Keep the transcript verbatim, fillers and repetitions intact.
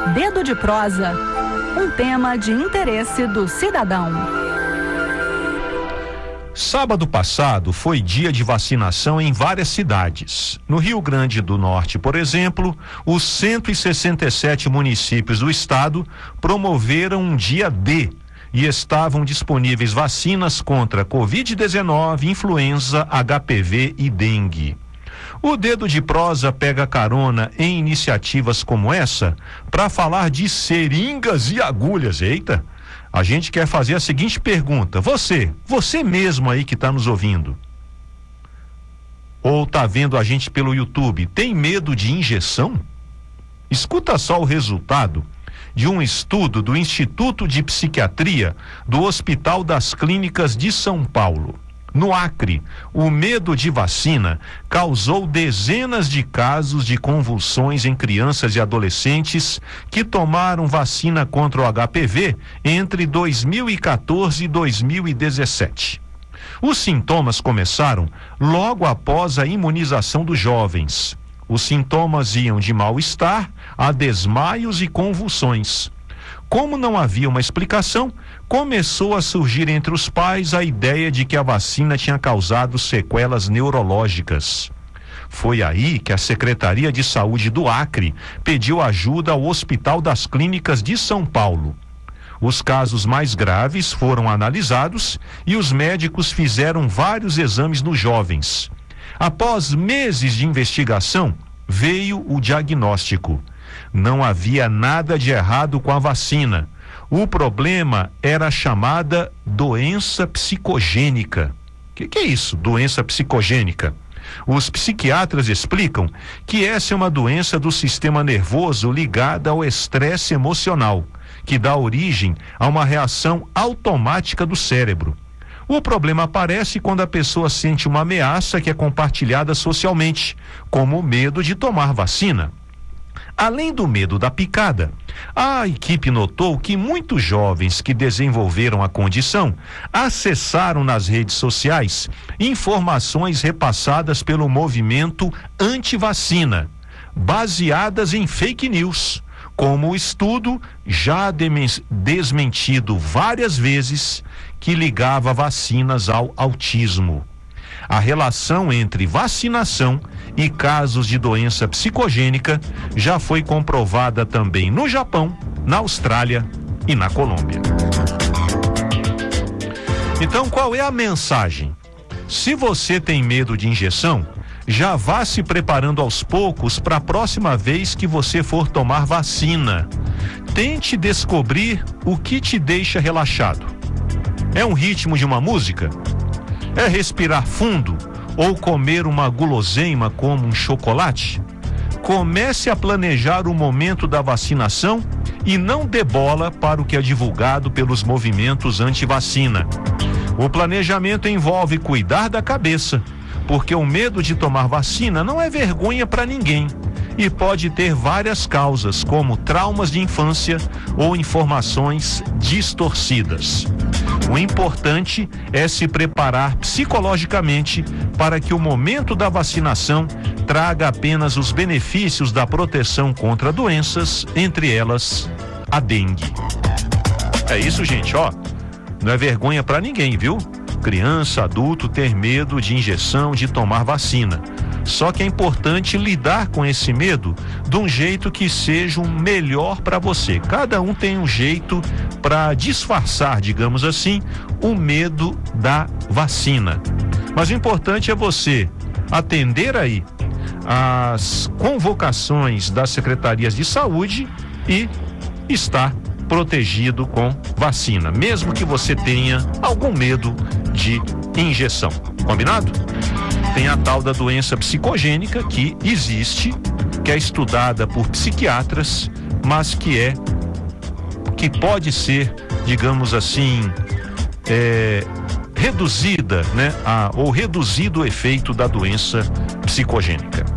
Dedo de prosa, um tema de interesse do cidadão. Sábado passado foi dia de vacinação em várias cidades. No Rio Grande do Norte, por exemplo, os cento e sessenta e sete municípios do estado promoveram um dia D e estavam disponíveis vacinas contra covid dezenove, influenza, H P V e dengue. O Dedo de Prosa pega carona em iniciativas como essa para falar de seringas e agulhas. Eita! A gente quer fazer a seguinte pergunta: você, você mesmo aí que está nos ouvindo, ou está vendo a gente pelo YouTube, tem medo de injeção? Escuta só o resultado de um estudo do Instituto de Psiquiatria do Hospital das Clínicas de São Paulo. No Acre, o medo de vacina causou dezenas de casos de convulsões em crianças e adolescentes que tomaram vacina contra o H P V entre dois mil e quatorze e dois mil e dezessete. Os sintomas começaram logo após a imunização dos jovens. Os sintomas iam de mal-estar a desmaios e convulsões. Como não havia uma explicação, começou a surgir entre os pais a ideia de que a vacina tinha causado sequelas neurológicas. Foi aí que a Secretaria de Saúde do Acre pediu ajuda ao Hospital das Clínicas de São Paulo. Os casos mais graves foram analisados e os médicos fizeram vários exames nos jovens. Após meses de investigação, veio o diagnóstico. Não havia nada de errado com a vacina. O problema era a chamada doença psicogênica. O que, que é isso, doença psicogênica? Os psiquiatras explicam que essa é uma doença do sistema nervoso ligada ao estresse emocional, que dá origem a uma reação automática do cérebro. O problema aparece quando a pessoa sente uma ameaça que é compartilhada socialmente, como o medo de tomar vacina. Além do medo da picada, a equipe notou que muitos jovens que desenvolveram a condição acessaram nas redes sociais informações repassadas pelo movimento anti-vacina, baseadas em fake news, como o estudo já desmentido várias vezes que ligava vacinas ao autismo. A relação entre vacinação e casos de doença psicogênica já foi comprovada também no Japão, na Austrália e na Colômbia. Então, qual é a mensagem? Se você tem medo de injeção, já vá se preparando aos poucos para a próxima vez que você for tomar vacina. Tente descobrir o que te deixa relaxado. É um ritmo de uma música? É respirar fundo ou comer uma guloseima como um chocolate? Comece a planejar o momento da vacinação e não dê bola para o que é divulgado pelos movimentos anti-vacina. O planejamento envolve cuidar da cabeça, porque o medo de tomar vacina não é vergonha para ninguém e pode ter várias causas, como traumas de infância ou informações distorcidas. O importante é se preparar psicologicamente para que o momento da vacinação traga apenas os benefícios da proteção contra doenças, entre elas a dengue. É isso, gente, ó. Não é vergonha para ninguém, viu? Criança, adulto ter medo de injeção, de tomar vacina. Só que é importante lidar com esse medo de um jeito que seja o melhor para você. Cada um tem um jeito para disfarçar, digamos assim, o medo da vacina. Mas o importante é você atender aí as convocações das secretarias de saúde e estar protegido com vacina, mesmo que você tenha algum medo de injeção. Combinado? Tem a tal da doença psicogênica que existe, que é estudada por psiquiatras, mas que é que pode ser, digamos assim, é, reduzida, né, a, ou reduzido o efeito da doença psicogênica.